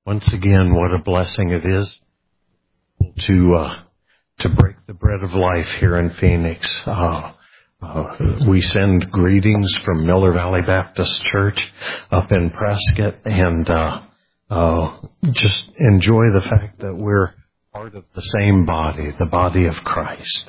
Once again, what a blessing it is to break the bread of life here in Phoenix. We send greetings from Miller Valley Baptist Church up in Prescott, and just enjoy the fact that we're part of the same body, the body of Christ.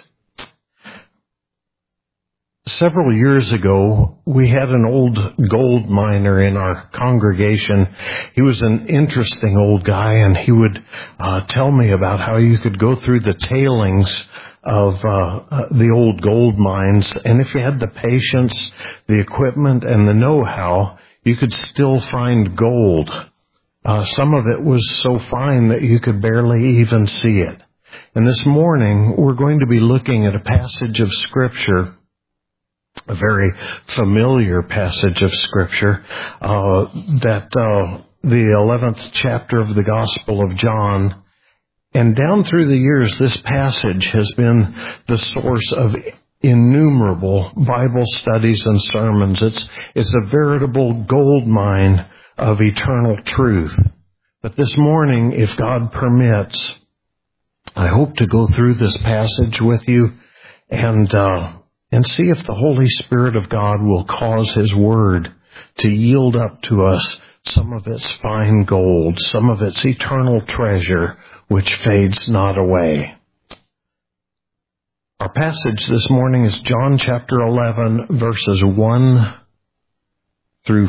Several years ago, we had an old gold miner in our congregation. He was an interesting old guy, and he would tell me about how you could go through the tailings of the old gold mines, and if you had the patience, the equipment, and the know-how, you could still find gold. Some of it was so fine that you could barely even see it. And this morning, we're going to be looking at a passage of Scripture, a very familiar passage of Scripture, that the 11th chapter of the Gospel of John. And down through the years, this passage has been the source of innumerable Bible studies and sermons. It's a veritable gold mine of eternal truth. But this morning, if God permits, I hope to go through this passage with you and see if the Holy Spirit of God will cause His Word to yield up to us some of its fine gold, some of its eternal treasure, which fades not away. Our passage this morning is John chapter 11, verses 1 through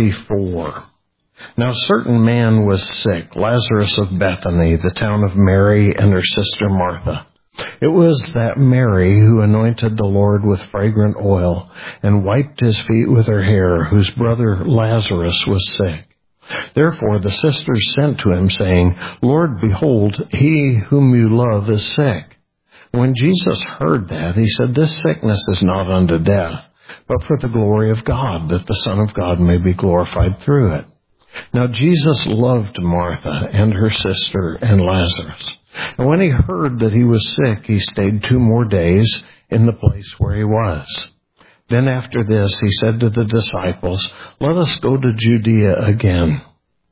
44. Now a certain man was sick, Lazarus of Bethany, the town of Mary and her sister Martha. It was that Mary who anointed the Lord with fragrant oil and wiped his feet with her hair, whose brother Lazarus was sick. Therefore the sisters sent to him, saying, Lord, behold, he whom you love is sick. When Jesus heard that, he said, This sickness is not unto death, but for the glory of God, that the Son of God may be glorified through it. Now Jesus loved Martha and her sister and Lazarus. And when he heard that he was sick, he stayed 2 more days in the place where he was. Then after this, he said to the disciples, Let us go to Judea again.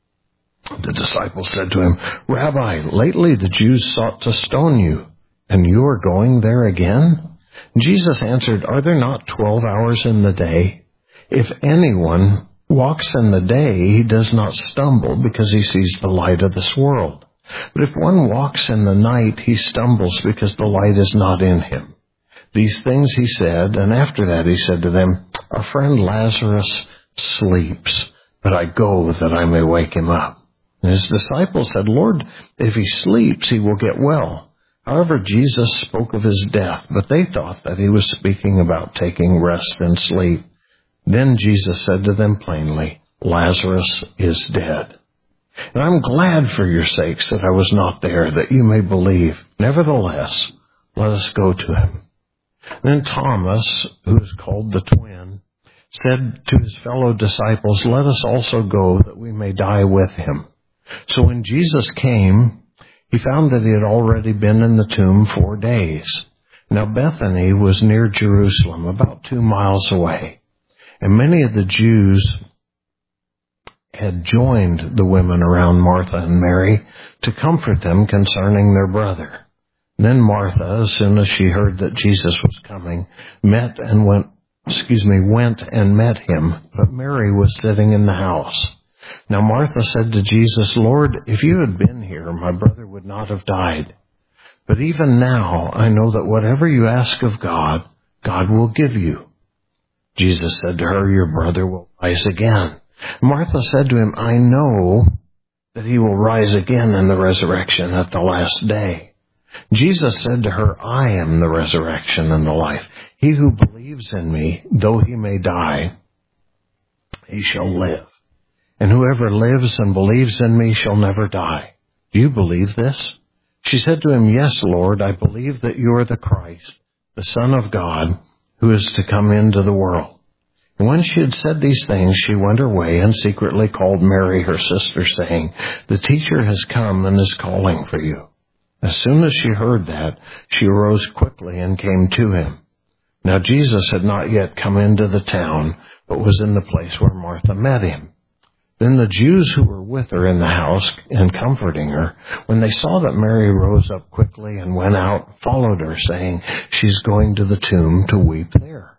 The disciples said to him, Rabbi, lately the Jews sought to stone you, and you are going there again? Jesus answered, Are there not 12 hours in the day? If anyone walks in the day, he does not stumble because he sees the light of this world. But if one walks in the night, he stumbles because the light is not in him. These things he said, and after that he said to them, Our friend Lazarus sleeps, but I go that I may wake him up. And his disciples said, Lord, if he sleeps, he will get well. However, Jesus spoke of his death, but they thought that he was speaking about taking rest and sleep. Then Jesus said to them plainly, Lazarus is dead. And I'm glad for your sakes that I was not there, that you may believe. Nevertheless, let us go to him. Then Thomas, who is called the twin, said to his fellow disciples, Let us also go, that we may die with him. So when Jesus came, he found that he had already been in the tomb 4 days. Now Bethany was near Jerusalem, about 2 miles away. And many of the Jews had joined the women around Martha and Mary to comfort them concerning their brother. Then Martha, as soon as she heard that Jesus was coming, went and met him, but Mary was sitting in the house. Now Martha said to Jesus, Lord, if you had been here, my brother would not have died. But even now I know that whatever you ask of God, God will give you. Jesus said to her, Your brother will rise again. Martha said to him, I know that he will rise again in the resurrection at the last day. Jesus said to her, I am the resurrection and the life. He who believes in me, though he may die, he shall live. And whoever lives and believes in me shall never die. Do you believe this? She said to him, Yes, Lord, I believe that you are the Christ, the Son of God, who is to come into the world. And when she had said these things, she went her way and secretly called Mary, her sister, saying, The teacher has come and is calling for you. As soon as she heard that, she arose quickly and came to him. Now Jesus had not yet come into the town, but was in the place where Martha met him. Then the Jews who were with her in the house and comforting her, when they saw that Mary rose up quickly and went out, followed her, saying, "She's going to the tomb to weep there."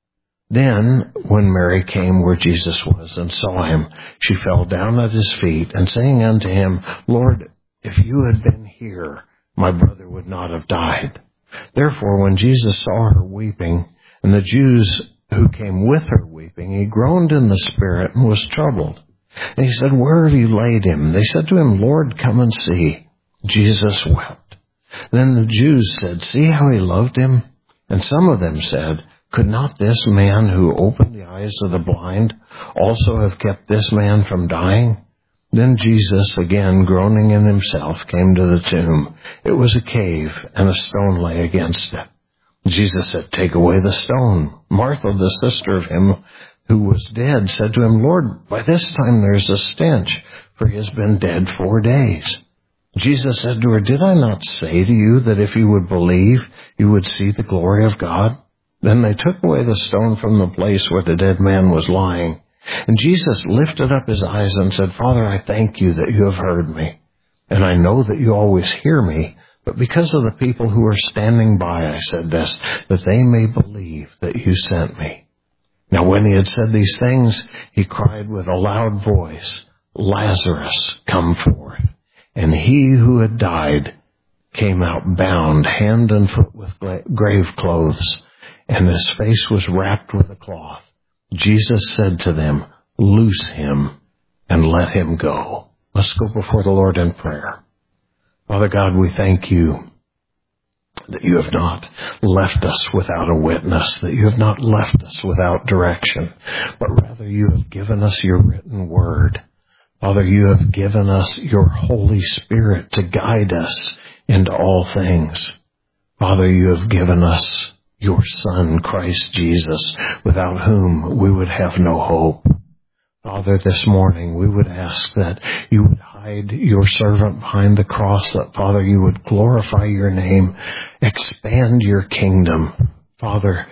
Then, when Mary came where Jesus was and saw him, she fell down at his feet, and saying unto him, "Lord, if you had been here, my brother would not have died." Therefore, when Jesus saw her weeping, and the Jews who came with her weeping, he groaned in the spirit and was troubled. And he said, "Where have you laid him?" They said to him, "Lord, come and see." Jesus wept. Then the Jews said, "See how he loved him?" And some of them said, "Could not this man who opened the eyes of the blind also have kept this man from dying?" Then Jesus, again groaning in himself, came to the tomb. It was a cave, and a stone lay against it. Jesus said, "Take away the stone." Martha, the sister of him who was dead, said to him, "Lord, by this time there's a stench, for he has been dead 4 days." Jesus said to her, "Did I not say to you that if you would believe, you would see the glory of God?" Then they took away the stone from the place where the dead man was lying. And Jesus lifted up his eyes and said, "Father, I thank you that you have heard me. And I know that you always hear me, but because of the people who are standing by, I said this, that they may believe that you sent me." Now when he had said these things, he cried with a loud voice, "Lazarus, come forth." And he who had died came out bound hand and foot with grave clothes, and his face was wrapped with a cloth. Jesus said to them, "Loose him and let him go." Let's go before the Lord in prayer. Father God, we thank you that you have not left us without a witness, that you have not left us without direction, but rather you have given us your written word. Father, you have given us your Holy Spirit to guide us into all things. Father, you have given us your Son, Christ Jesus, without whom we would have no hope. Father, this morning we would ask that you would hide your servant behind the cross, that, Father, you would glorify your name, expand your kingdom. Father,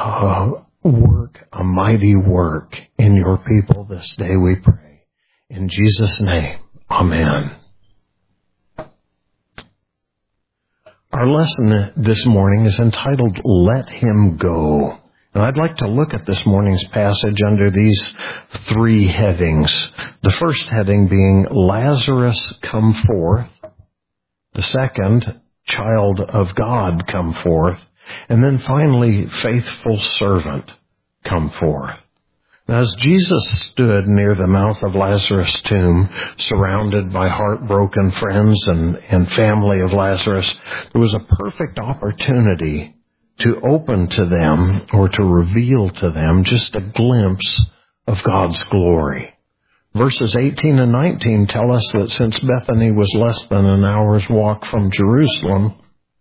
work a mighty work in your people this day, we pray. In Jesus' name, amen. Our lesson this morning is entitled, "Let Him Go." And I'd like to look at this morning's passage under these 3 headings. The first heading being, Lazarus come forth. The second, Child of God come forth. And then finally, Faithful Servant come forth. Now, as Jesus stood near the mouth of Lazarus' tomb, surrounded by heartbroken friends and family of Lazarus, there was a perfect opportunity to open to them or to reveal to them just a glimpse of God's glory. Verses 18 and 19 tell us that since Bethany was less than an hour's walk from Jerusalem,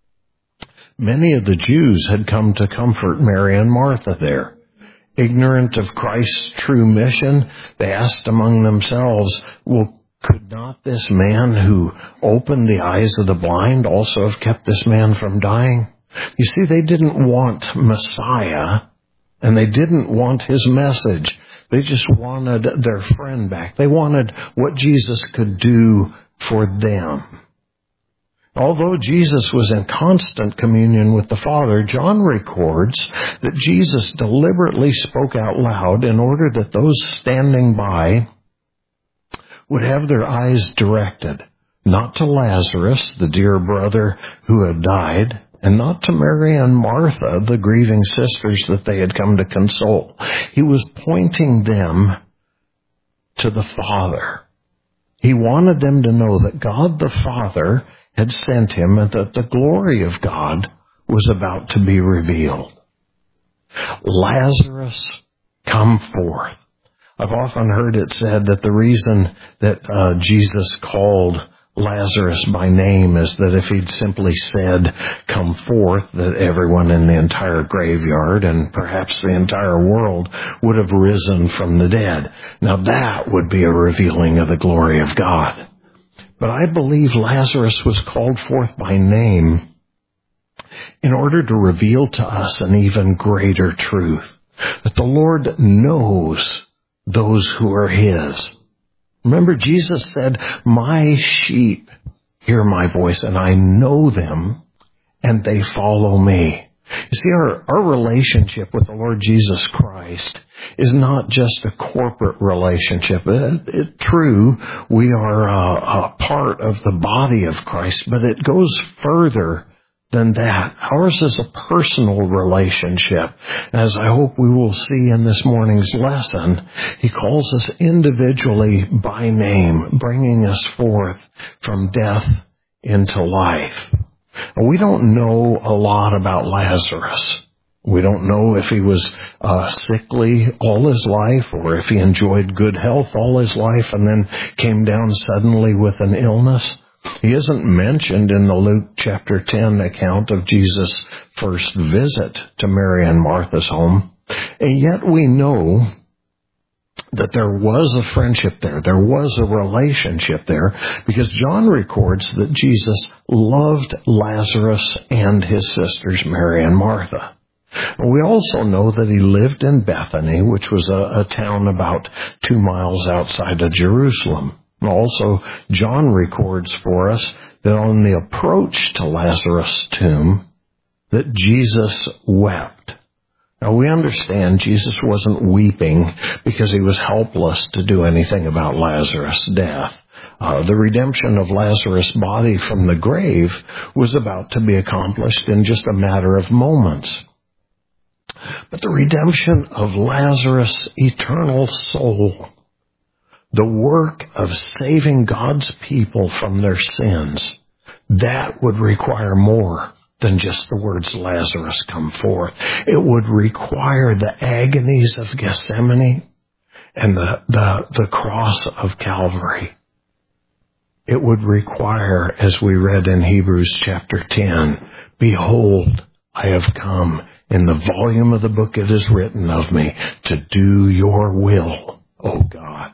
many of the Jews had come to comfort Mary and Martha there. Ignorant of Christ's true mission, they asked among themselves, "Well, could not this man who opened the eyes of the blind also have kept this man from dying?" You see, they didn't want Messiah, and they didn't want his message. They just wanted their friend back. They wanted what Jesus could do for them. Although Jesus was in constant communion with the Father, John records that Jesus deliberately spoke out loud in order that those standing by would have their eyes directed, not to Lazarus, the dear brother who had died, and not to Mary and Martha, the grieving sisters that they had come to console. He was pointing them to the Father. He wanted them to know that God the Father had sent him and that the glory of God was about to be revealed. Lazarus, come forth. I've often heard it said that the reason that Jesus called Lazarus by name is that if he'd simply said, "Come forth," that everyone in the entire graveyard and perhaps the entire world would have risen from the dead. Now that would be a revealing of the glory of God. But I believe Lazarus was called forth by name in order to reveal to us an even greater truth, that the Lord knows those who are His. Remember, Jesus said, my sheep hear my voice, and I know them, and they follow me. You see, our relationship with the Lord Jesus Christ is not just a corporate relationship. True, we are a part of the body of Christ, but it goes further than that. Ours is a personal relationship. As I hope we will see in this morning's lesson, He calls us individually by name, bringing us forth from death into life. We don't know a lot about Lazarus. We don't know if he was sickly all his life, or if he enjoyed good health all his life and then came down suddenly with an illness. He isn't mentioned in the Luke chapter 10 account of Jesus' first visit to Mary and Martha's home. And yet we know that there was a friendship there. There was a relationship there, because John records that Jesus loved Lazarus and his sisters Mary and Martha. We also know that he lived in Bethany, which was a town about 2 miles outside of Jerusalem. Also, John records for us that on the approach to Lazarus' tomb, that Jesus wept. Now, we understand Jesus wasn't weeping because he was helpless to do anything about Lazarus' death. The redemption of Lazarus' body from the grave was about to be accomplished in just a matter of moments. But the redemption of Lazarus' eternal soul, the work of saving God's people from their sins, that would require more than just the words, Lazarus, come forth. It would require the agonies of Gethsemane and the cross of Calvary. It would require, as we read in Hebrews chapter 10, behold, I have come. In the volume of the book it is written of me to do your will, O God.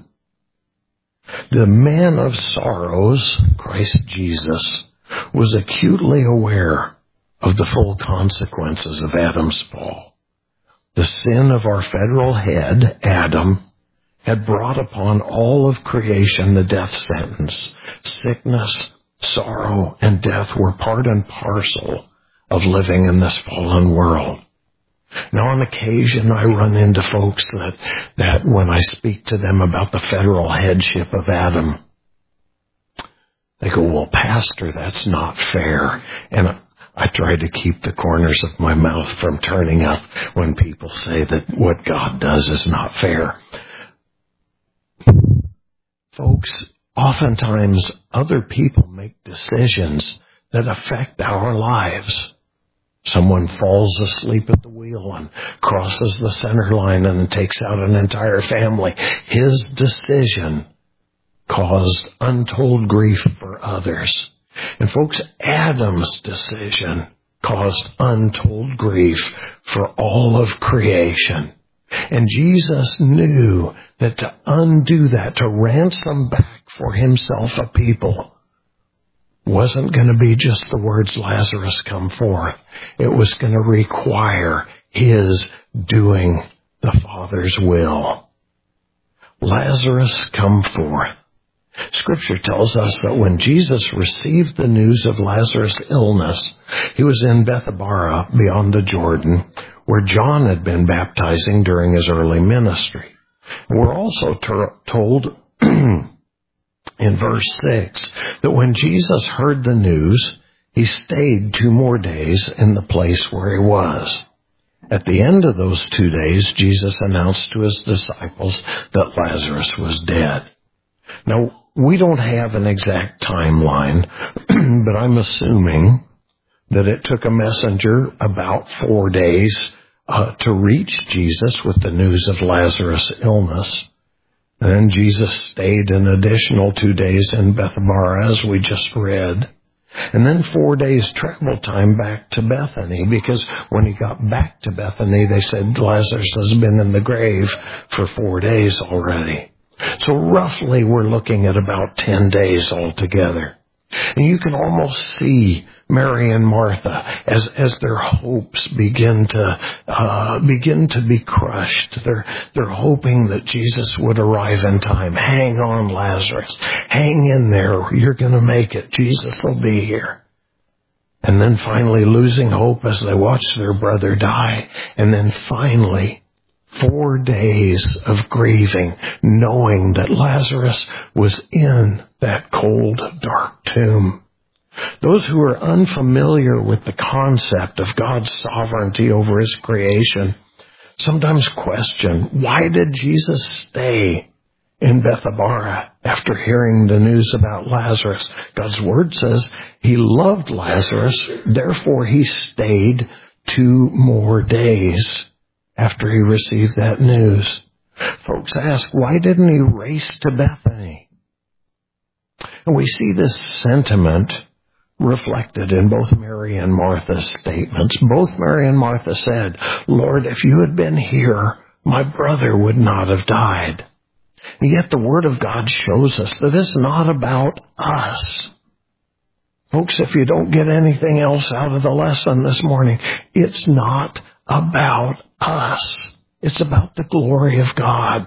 The man of sorrows, Christ Jesus, was acutely aware of the full consequences of Adam's fall. The sin of our federal head, Adam, had brought upon all of creation the death sentence. Sickness, sorrow, and death were part and parcel of living in this fallen world. Now, on occasion, I run into folks that when I speak to them about the federal headship of Adam, they go, well, Pastor, that's not fair. And I try to keep the corners of my mouth from turning up when people say that what God does is not fair. Folks, oftentimes other people make decisions that affect our lives. Someone falls asleep at the wheel and crosses the center line and takes out an entire family. His decision caused untold grief for others. And folks, Adam's decision caused untold grief for all of creation. And Jesus knew that to undo that, to ransom back for himself a people, wasn't going to be just the words, Lazarus, come forth. It was going to require his doing the Father's will. Lazarus, come forth. Scripture tells us that when Jesus received the news of Lazarus' illness, he was in Bethabara beyond the Jordan, where John had been baptizing during his early ministry. We're also told in verse 6 that when Jesus heard the news, he stayed 2 more days in the place where he was. At the end of those 2 days, Jesus announced to his disciples that Lazarus was dead. Now, we don't have an exact timeline, but I'm assuming that it took a messenger about 4 days to reach Jesus with the news of Lazarus' illness. And then Jesus stayed an additional 2 days in Bethabara, as we just read. And then 4 days travel time back to Bethany, because when he got back to Bethany, they said Lazarus has been in the grave for 4 days already. So roughly we're looking at about 10 days altogether. And you can almost see Mary and Martha as their hopes begin to be crushed. They're hoping that Jesus would arrive in time. Hang on, Lazarus. Hang in there. You're going to make it. Jesus will be here. And then finally losing hope as they watch their brother die. And then finally 4 days of grieving, knowing that Lazarus was in that cold, dark tomb. Those who are unfamiliar with the concept of God's sovereignty over His creation sometimes question, why did Jesus stay in Bethabara after hearing the news about Lazarus? God's Word says He loved Lazarus, therefore He stayed 2 more days after He received that news. Folks ask, why didn't He race to Bethany? And we see this sentiment reflected in both Mary and Martha's statements. Both Mary and Martha said, Lord, if you had been here, my brother would not have died. And yet the Word of God shows us that it's not about us. Folks, if you don't get anything else out of the lesson this morning, it's not about us. It's about the glory of God.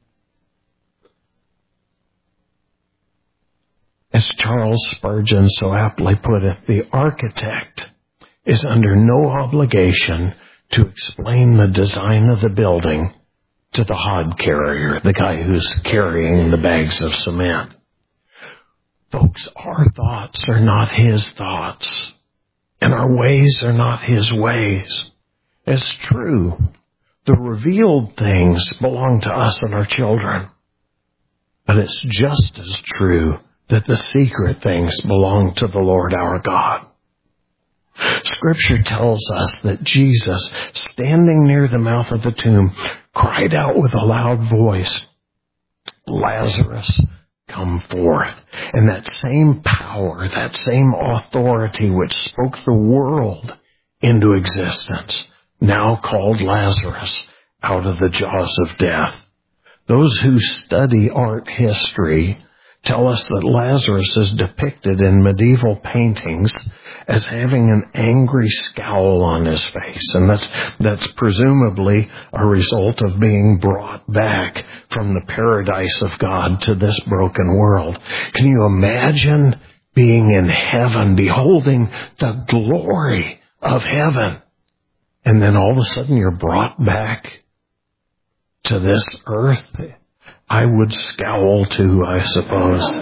As Charles Spurgeon so aptly put it, the architect is under no obligation to explain the design of the building to the hod carrier, the guy who's carrying the bags of cement. Folks, our thoughts are not His thoughts, and our ways are not His ways. It's true, the revealed things belong to us and our children, but it's just as true that the secret things belong to the Lord our God. Scripture tells us that Jesus, standing near the mouth of the tomb, cried out with a loud voice, Lazarus, come forth. And that same power, that same authority which spoke the world into existence, now called Lazarus out of the jaws of death. Those who study art history tell us that Lazarus is depicted in medieval paintings as having an angry scowl on his face. And that's presumably a result of being brought back from the paradise of God to this broken world. Can you imagine being in heaven, beholding the glory of heaven, and then all of a sudden you're brought back to this earth? I would scowl too, I suppose.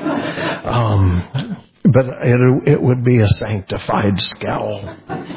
But it would be a sanctified scowl.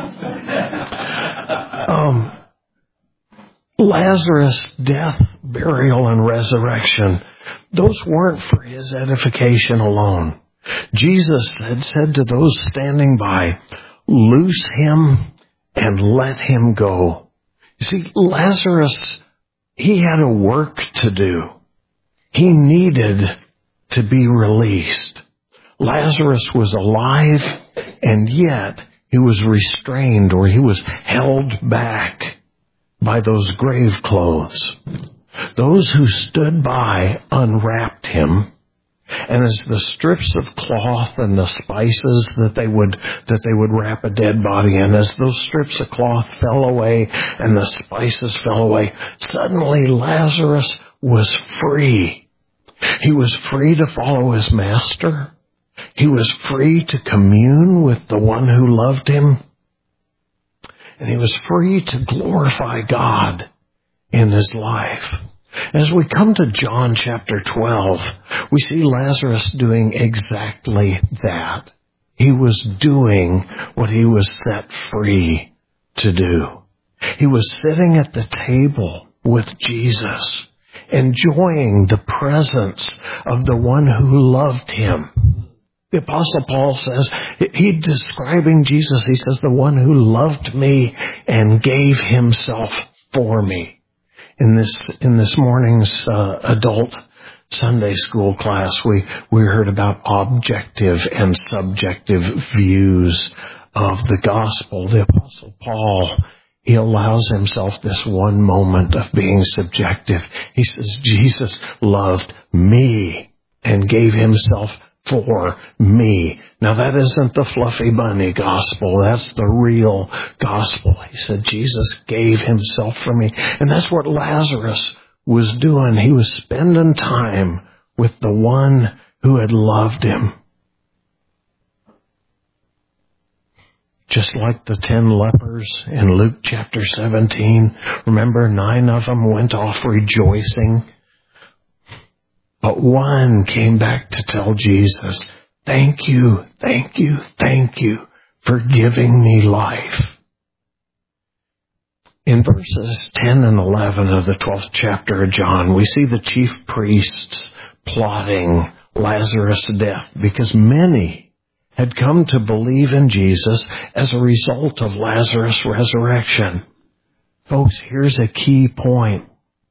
Lazarus' death, burial, and resurrection, those weren't for His edification alone. Jesus had said to those standing by, loose him and let him go. You see, Lazarus, he had a work to do. He needed to be released. Lazarus was alive, and yet he was restrained, or he was held back by those grave clothes. Those who stood by unwrapped him, and as the strips of cloth and the spices that they would wrap a dead body in, as those strips of cloth fell away and the spices fell away, suddenly Lazarus was free. He was free to follow his master. He was free to commune with the one who loved him. And he was free to glorify God in his life. As we come to John chapter 12, we see Lazarus doing exactly that. He was doing what he was set free to do. He was sitting at the table with Jesus, enjoying the presence of the one who loved him. The Apostle Paul says, he describing Jesus, he says, the one who loved me and gave himself for me. In this morning's adult Sunday school class, we heard about objective and subjective views of the gospel. The Apostle Paul, he allows himself this one moment of being subjective. He says, Jesus loved me and gave himself for me. Now that isn't the fluffy bunny gospel. That's the real gospel. He said, Jesus gave himself for me. And that's what Lazarus was doing. He was spending time with the one who had loved him. Just like the 10 lepers in Luke chapter 17. Remember, 9 of them went off rejoicing. But one came back to tell Jesus, thank you for giving me life. In verses 10 and 11 of the 12th chapter of John, we see the chief priests plotting Lazarus' death because many had come to believe in Jesus as a result of Lazarus' resurrection. Folks, here's a key point.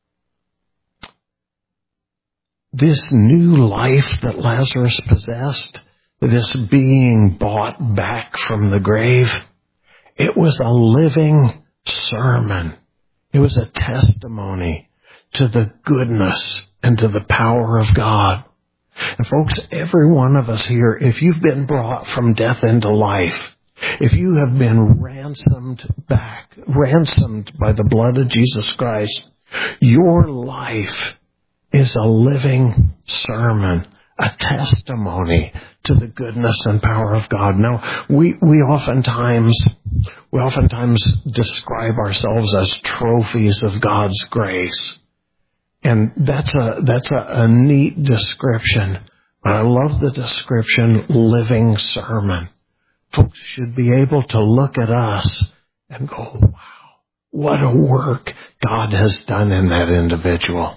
This new life that Lazarus possessed, this being bought back from the grave, it was a living sermon. It was a testimony to the goodness and to the power of God. And folks, every one of us here, if you've been brought from death into life, if you have been ransomed by the blood of Jesus Christ, your life is a living sermon, a testimony to the goodness and power of God. Now, we oftentimes describe ourselves as trophies of God's grace. And that's a neat description. But I love the description, living sermon. Folks should be able to look at us and go, wow, what a work God has done in that individual.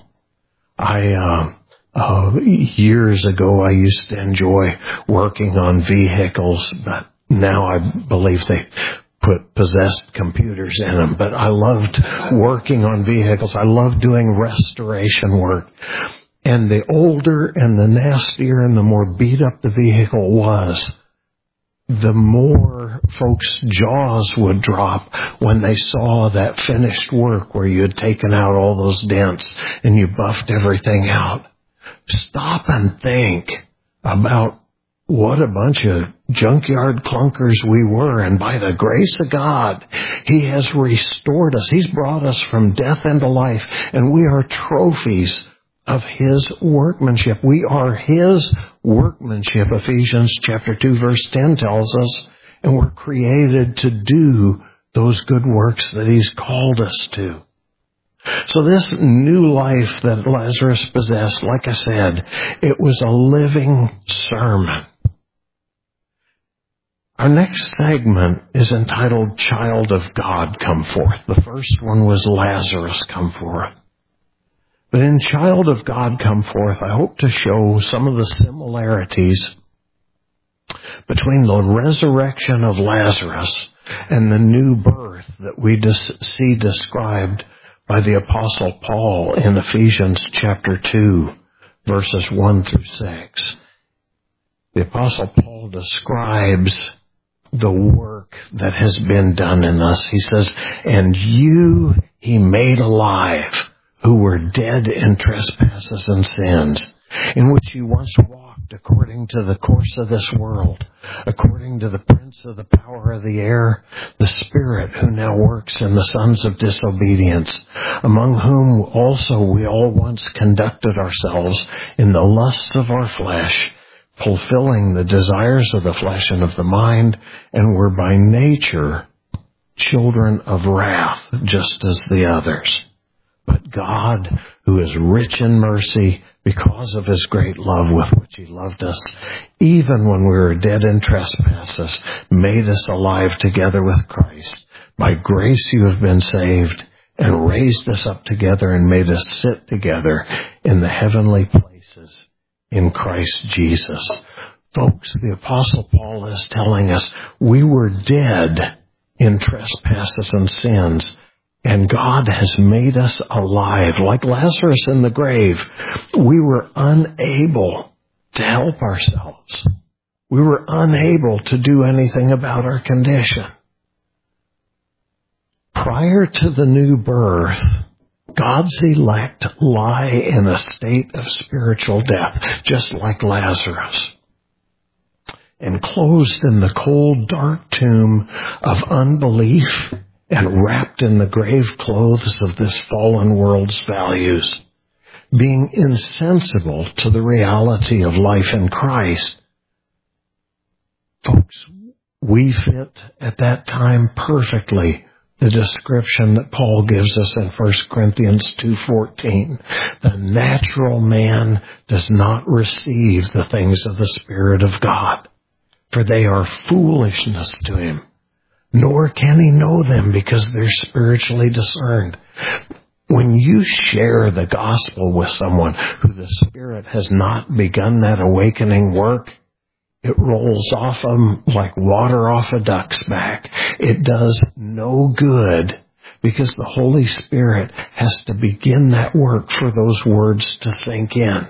Years ago, I used to enjoy working on vehicles, but now I believe they put possessed computers in them. But I loved working on vehicles. I loved doing restoration work. And the older and the nastier and the more beat up the vehicle was, the more folks' jaws would drop when they saw that finished work where you had taken out all those dents and you buffed everything out. Stop and think about what a bunch of junkyard clunkers we were. And by the grace of God, He has restored us. He's brought us from death into life. And we are trophies of His workmanship. We are His workmanship. Ephesians chapter 2 verse 10 tells us, and we're created to do those good works that He's called us to. So this new life that Lazarus possessed, like I said, it was a living sermon. Our next segment is entitled Child of God, Come Forth. The first one was Lazarus, Come Forth. But in Child of God, Come Forth, I hope to show some of the similarities between the resurrection of Lazarus and the new birth that we see described by the Apostle Paul in Ephesians chapter 2, verses 1 through 6. The Apostle Paul describes the work that has been done in us. He says, and you He made alive, who were dead in trespasses and sins, in which you once walked according to the course of this world, according to the prince of the power of the air, the spirit who now works in the sons of disobedience, among whom also we all once conducted ourselves in the lusts of our flesh, fulfilling the desires of the flesh and of the mind, and were by nature children of wrath, just as the others. But God, who is rich in mercy, because of His great love with which He loved us, even when we were dead in trespasses, made us alive together with Christ. By grace you have been saved, and raised us up together and made us sit together in the heavenly places in Christ Jesus. Folks, the Apostle Paul is telling us we were dead in trespasses and sins, and God has made us alive. Like Lazarus in the grave, we were unable to help ourselves. We were unable to do anything about our condition. Prior to the new birth, God's elect lie in a state of spiritual death, just like Lazarus. enclosed in the cold, dark tomb of unbelief and wrapped in the grave clothes of this fallen world's values, being insensible to the reality of life in Christ. Folks, we fit at that time perfectly the description that Paul gives us in 1 Corinthians 2:14. The natural man does not receive the things of the Spirit of God, for they are foolishness to him, nor can he know them because they're spiritually discerned. When you share the gospel with someone who the Spirit has not begun that awakening work, it rolls off them like water off a duck's back. It does no good because the Holy Spirit has to begin that work for those words to sink in.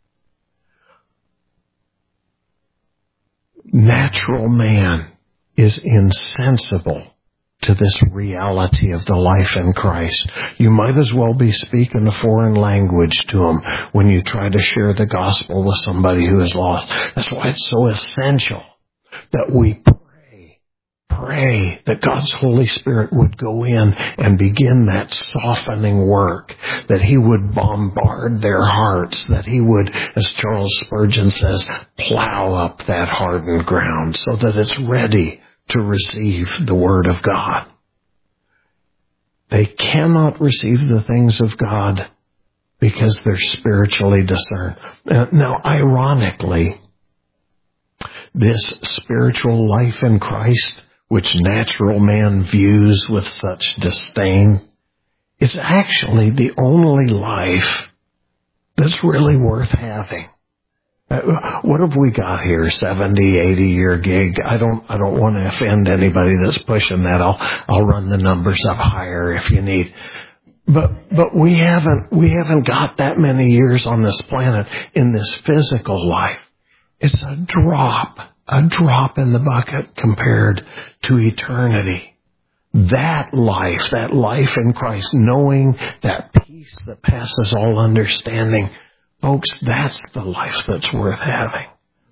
Natural man is insensible to this reality of the life in Christ. You might as well be speaking a foreign language to them when you try to share the gospel with somebody who is lost. That's why it's so essential that we pray that God's Holy Spirit would go in and begin that softening work, that He would bombard their hearts, that He would, as Charles Spurgeon says, plow up that hardened ground so that it's ready to receive the Word of God. They cannot receive the things of God because they're spiritually discerned. Now, ironically, this spiritual life in Christ, which natural man views with such disdain, it's actually the only life that's really worth having. What have we got here? 70, 80-year gig. I don't want to offend anybody that's pushing that. I'll run the numbers up higher if you need. But we haven't got that many years on this planet in this physical life. It's a drop in the bucket compared to eternity. That life in Christ, knowing that peace that passes all understanding, folks, that's the life that's worth having.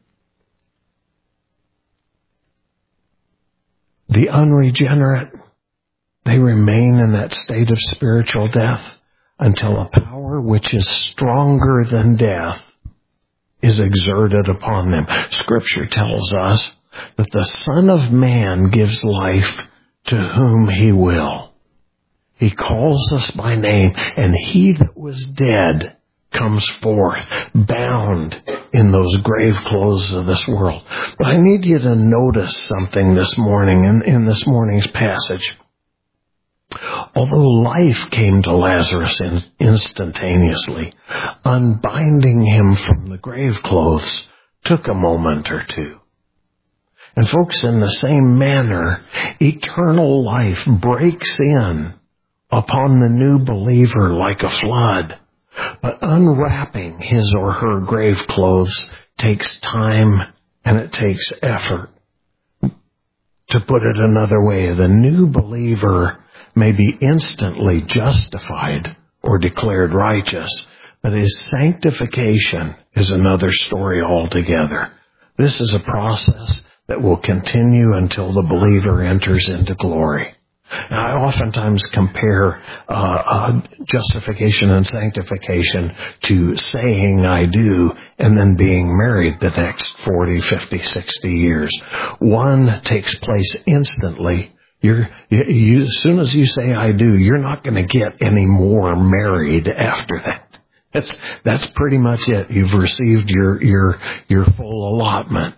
The unregenerate, they remain in that state of spiritual death until a power which is stronger than death is exerted upon them. Scripture tells us that the Son of Man gives life to whom He will. He calls us by name, and he that was dead comes forth, bound in those grave clothes of this world. But I need you to notice something this morning in this morning's passage. Although life came to Lazarus instantaneously, unbinding him from the grave clothes took a moment or two. And folks, in the same manner, eternal life breaks in upon the new believer like a flood. But unwrapping his or her grave clothes takes time and it takes effort. To put it another way, the new believer may be instantly justified or declared righteous, but his sanctification is another story altogether. This is a process that will continue until the believer enters into glory. Now, I oftentimes compare justification and sanctification to saying I do and then being married the next 40, 50, 60 years. One takes place instantly. As soon as you say I do, you're not going to get any more married after that. That's pretty much it. You've received your full allotment.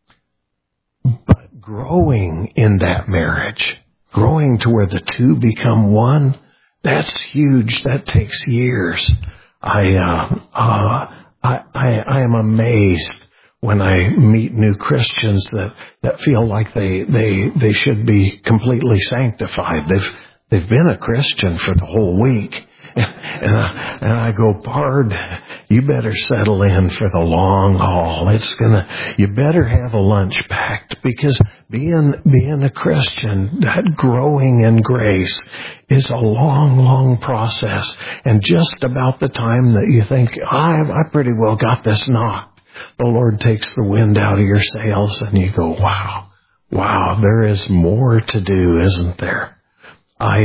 But growing in that marriage, growing to where the two become one, that's huge. That takes years. I am amazed when I meet new Christians that feel like they should be completely sanctified. They've been a Christian for the whole week. And I go, Pard, you better settle in for the long haul. You better have a lunch packed, because being a Christian, that growing in grace is a long, long process. And just about the time that you think, I pretty well got this knocked, The Lord takes the wind out of your sails and you go, wow, there is more to do, isn't there? I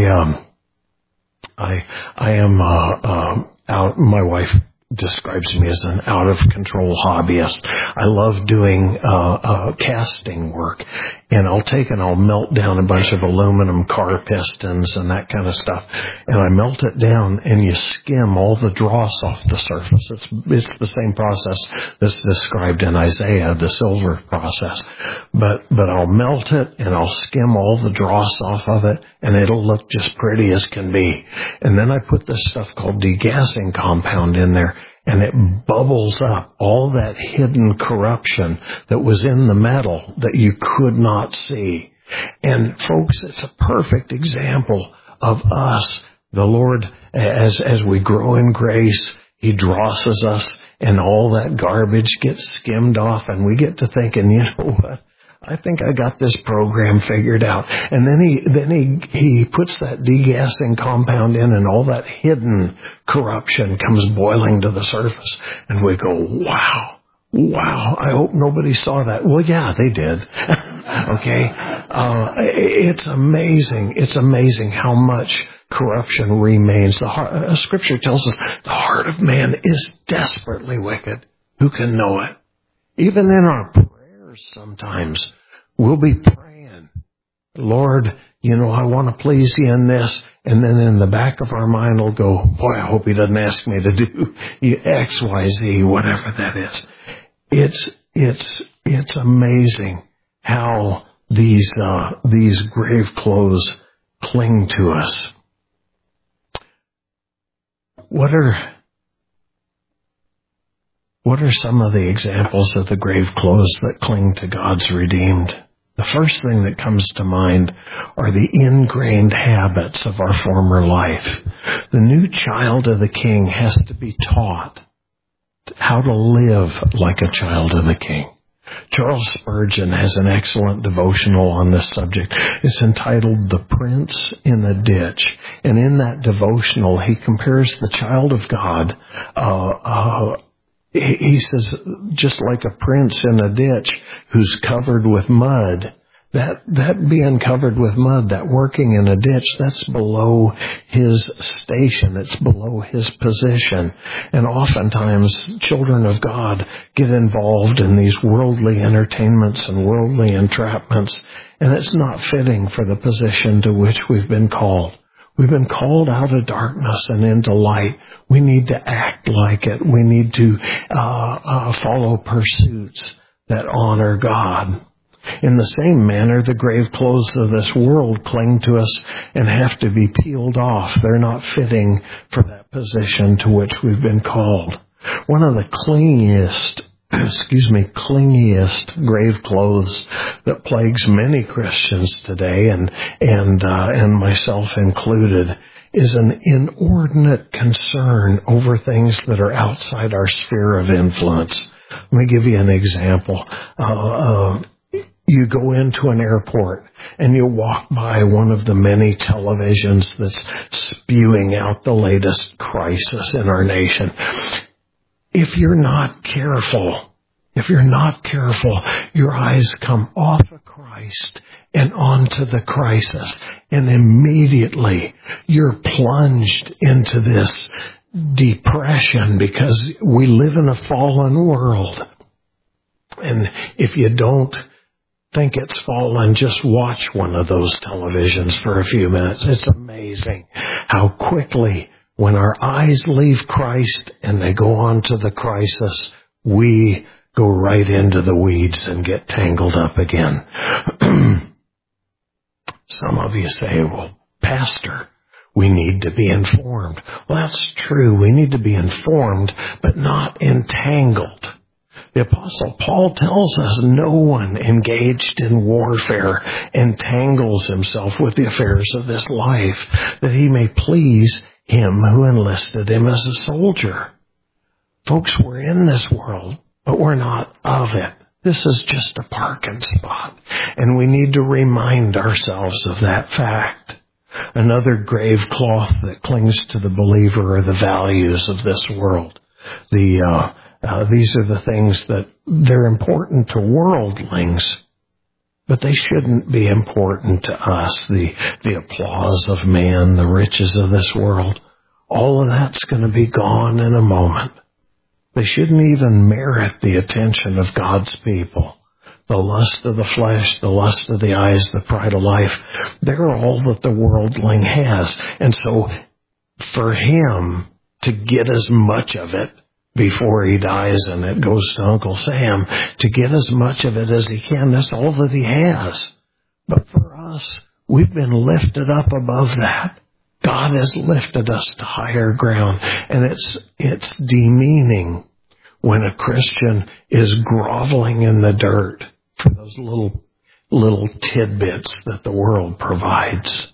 am out. My wife describes me as an out of control hobbyist. I love doing casting work, and I'll melt down a bunch of aluminum car pistons and that kind of stuff, and I melt it down, and you skim all the dross off the surface. It's the same process that's described in Isaiah, the silver process, but I'll melt it and I'll skim all the dross off of it, and it'll look just pretty as can be. And then I put this stuff called degassing compound in there, and it bubbles up all that hidden corruption that was in the metal that you could not see. And folks, it's a perfect example of us. The Lord, as we grow in grace, He drosses us, and all that garbage gets skimmed off, and we get to thinking, you know what? I think I got this program figured out. And then he puts that degassing compound in, and all that hidden corruption comes boiling to the surface. And we go, wow, I hope nobody saw that. Well, yeah, they did. Okay. It's amazing. It's amazing how much corruption remains. Scripture tells us the heart of man is desperately wicked. Who can know it? Even in our prayers sometimes, we'll be praying, Lord, I want to please you in this. And then in the back of our mind we'll go, boy, I hope He doesn't ask me to do X, Y, Z, whatever that is. It's amazing how these grave clothes cling to us. What are some of the examples of the grave clothes that cling to God's redeemed? The first thing that comes to mind are the ingrained habits of our former life. The new child of the King has to be taught how to live like a child of the King. Charles Spurgeon has an excellent devotional on this subject. It's entitled The Prince in the Ditch. And in that devotional, he compares the child of God, he says, just like a prince in a ditch who's covered with mud, that being covered with mud, that working in a ditch, that's below his station. It's below his position. And oftentimes, children of God get involved in these worldly entertainments and worldly entrapments, and it's not fitting for the position to which we've been called. We've been called out of darkness and into light. We need to act like it. We need to follow pursuits that honor God. In the same manner, the grave clothes of this world cling to us and have to be peeled off. They're not fitting for that position to which we've been called. One of the clingiest grave clothes that plagues many Christians today, and myself included, is an inordinate concern over things that are outside our sphere of influence. Let me give you an example. You go into an airport and you walk by one of the many televisions that's spewing out the latest crisis in our nation. If you're not careful, your eyes come off of Christ and onto the crisis, and immediately you're plunged into this depression because we live in a fallen world. And if you don't think it's fallen, just watch one of those televisions for a few minutes. It's amazing how quickly, when our eyes leave Christ and they go on to the crisis, we go right into the weeds and get tangled up again. Some of you say, well, Pastor, we need to be informed. Well, that's true. We need to be informed, but not entangled. The Apostle Paul tells us no one engaged in warfare entangles himself with the affairs of this life, that he may please Him who enlisted him as a soldier. Folks, we're in this world, but we're not of it. This is just a parking spot, and we need to remind ourselves of that fact. Another grave cloth that clings to the believer are the values of this world. These are the things that they're important to worldlings, but they shouldn't be important to us. The applause of man, the riches of this world, all of that's going to be gone in a moment. They shouldn't even merit the attention of God's people. The lust of the flesh, the lust of the eyes, the pride of life, they're all that the worldling has. And so for him to get as much of it before he dies and it goes to Uncle Sam, to get as much of it as he can, that's all that he has. But for us, we've been lifted up above that. God has lifted us to higher ground. And it's demeaning when a Christian is groveling in the dirt for those little tidbits that the world provides.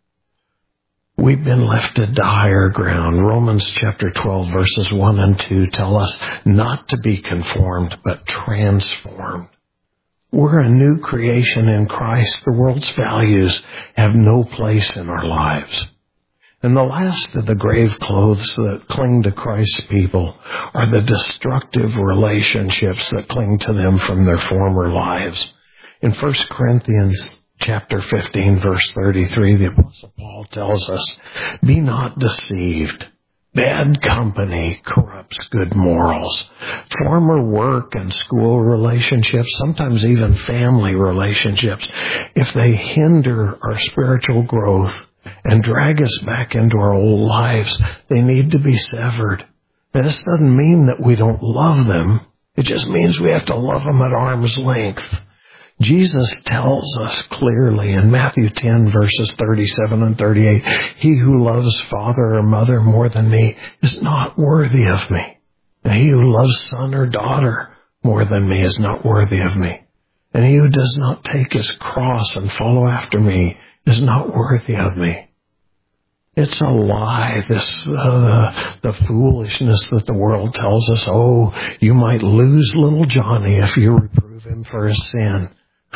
We've been lifted to higher ground. Romans chapter 12 verses 1 and 2 tell us not to be conformed, but transformed. We're a new creation in Christ. The world's values have no place in our lives. And the last of the grave clothes that cling to Christ's people are the destructive relationships that cling to them from their former lives. In 1 Corinthians chapter 15, verse 33, the Apostle Paul tells us, "Be not deceived. Bad company corrupts good morals." Former work and school relationships, sometimes even family relationships, if they hinder our spiritual growth and drag us back into our old lives, they need to be severed. Now, this doesn't mean that we don't love them. It just means we have to love them at arm's length. Jesus tells us clearly in Matthew 10 verses 37 and 38, "He who loves father or mother more than me is not worthy of me. And he who loves son or daughter more than me is not worthy of me. And he who does not take his cross and follow after me is not worthy of me." It's a lie, the foolishness that the world tells us. Oh, you might lose little Johnny if you reprove him for his sin.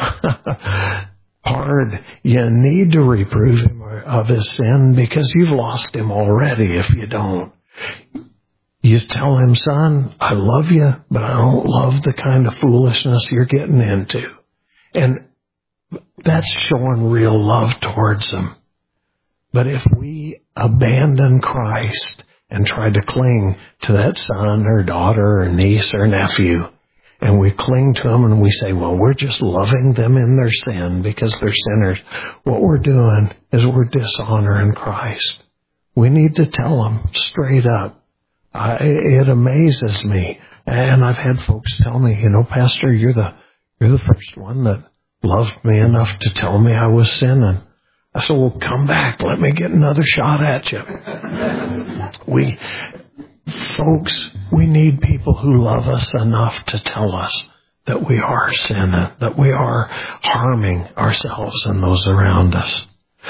Hard. You need to reprove him of his sin because you've lost him already if you don't. You tell him, "Son, I love you, but I don't love the kind of foolishness you're getting into." And that's showing real love towards him. But if we abandon Christ and try to cling to that son or daughter or niece or nephew, and we cling to them and we say, "Well, we're just loving them in their sin because they're sinners," what we're doing is we're dishonoring Christ. We need to tell them straight up. It amazes me. And I've had folks tell me, "Pastor, you're the first one that loved me enough to tell me I was sinning." I said, "Well, come back. Let me get another shot at you." We need people who love us enough to tell us that we are sinning, that we are harming ourselves and those around us.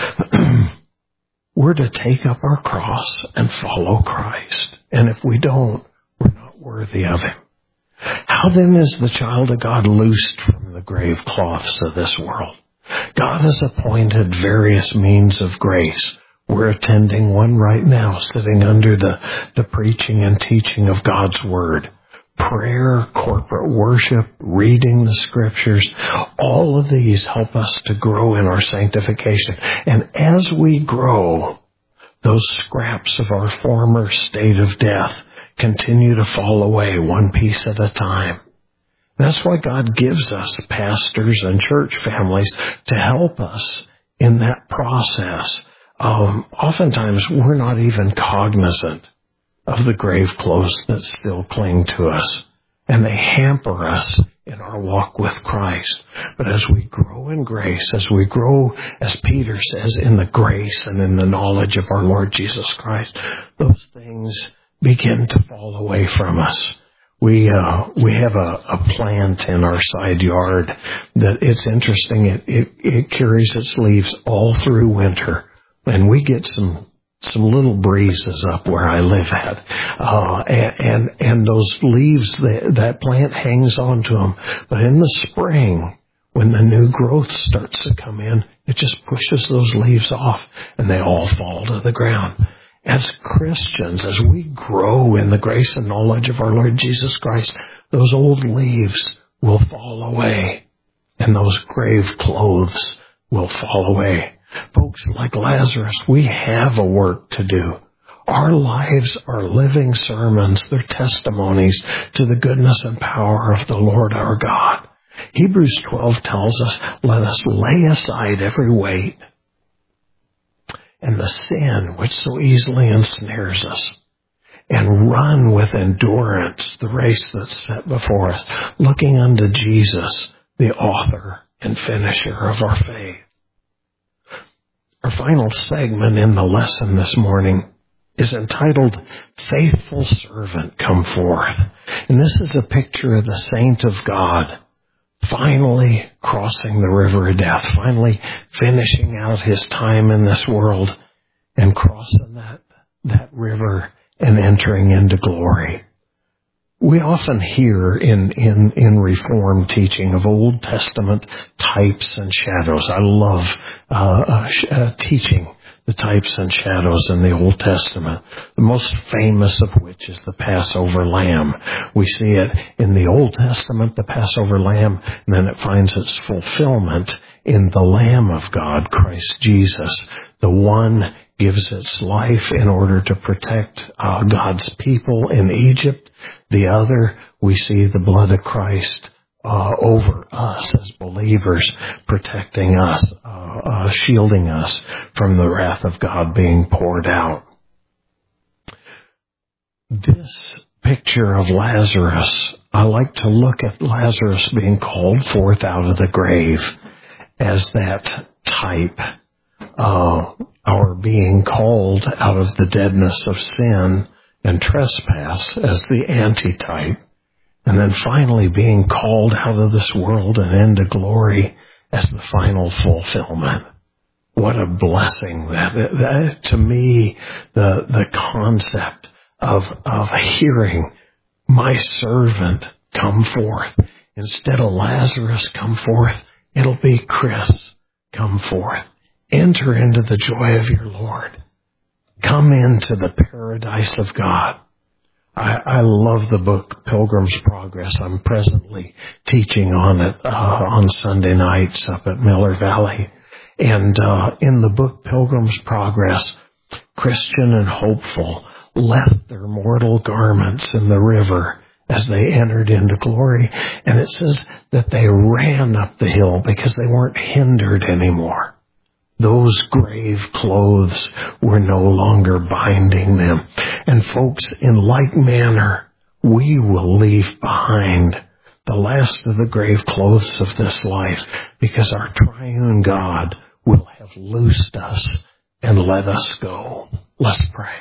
We're to take up our cross and follow Christ. And if we don't, we're not worthy of him. How then is the child of God loosed from the grave cloths of this world? God has appointed various means of grace. We're attending one right now, sitting under the preaching and teaching of God's Word. Prayer, corporate worship, reading the Scriptures, all of these help us to grow in our sanctification. And as we grow, those scraps of our former state of death continue to fall away one piece at a time. That's why God gives us pastors and church families to help us in that process. Oftentimes, we're not even cognizant of the grave clothes that still cling to us, and they hamper us in our walk with Christ. But as we grow in grace, as we grow, as Peter says, in the grace and in the knowledge of our Lord Jesus Christ, those things begin to fall away from us. We have a plant in our side yard that it's interesting. It carries its leaves all through winter, and we get some little breezes up where I live at, and those leaves, that plant hangs on to them. But in the spring, when the new growth starts to come in, it just pushes those leaves off, and they all fall to the ground. As Christians, as we grow in the grace and knowledge of our Lord Jesus Christ, those old leaves will fall away and those grave clothes will fall away. Folks, like Lazarus, we have a work to do. Our lives are living sermons. They're testimonies to the goodness and power of the Lord our God. Hebrews 12 tells us, let us lay aside every weight and the sin which so easily ensnares us, and run with endurance the race that's set before us, looking unto Jesus, the author and finisher of our faith. Our final segment in the lesson this morning is entitled, Faithful Servant, Come Forth. And this is a picture of the saint of God finally crossing the river of death, finally finishing out his time in this world and crossing that river and entering into glory. We often hear in Reformed teaching of Old Testament types and shadows. I love teaching the types and shadows in the Old Testament, the most famous of which is the Passover lamb. We see it in the Old Testament, the Passover lamb, and then it finds its fulfillment in the Lamb of God, Christ Jesus. The one gives its life in order to protect God's people in Egypt. The other, we see the blood of Christ over us as believers, protecting us, shielding us from the wrath of God being poured out. This picture of Lazarus, I like to look at Lazarus being called forth out of the grave as that type, our being called out of the deadness of sin and trespass as the antitype. And then finally being called out of this world and into glory as the final fulfillment. What a blessing that to me, the concept of hearing my servant come forth. Instead of Lazarus come forth, it'll be Chris come forth. Enter into the joy of your Lord. Come into the paradise of God. I love the book Pilgrim's Progress. I'm presently teaching on it on Sunday nights up at Miller Valley. And in the book Pilgrim's Progress, Christian and hopeful left their mortal garments in the river as they entered into glory. And it says that they ran up the hill because they weren't hindered anymore. Those grave clothes were no longer binding them. And folks, in like manner, we will leave behind the last of the grave clothes of this life, because our triune God will have loosed us and let us go. Let's pray.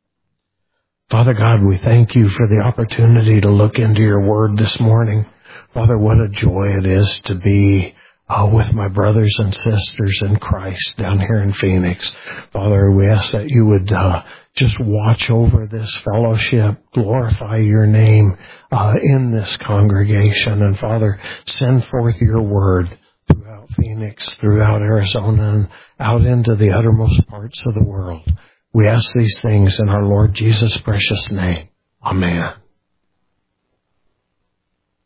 Father God, we thank you for the opportunity to look into your word this morning. Father, what a joy it is to be with my brothers and sisters in Christ down here in Phoenix. Father, we ask that you would just watch over this fellowship, glorify your name in this congregation. And Father, send forth your word throughout Phoenix, throughout Arizona, and out into the uttermost parts of the world. We ask these things in our Lord Jesus' precious name. Amen.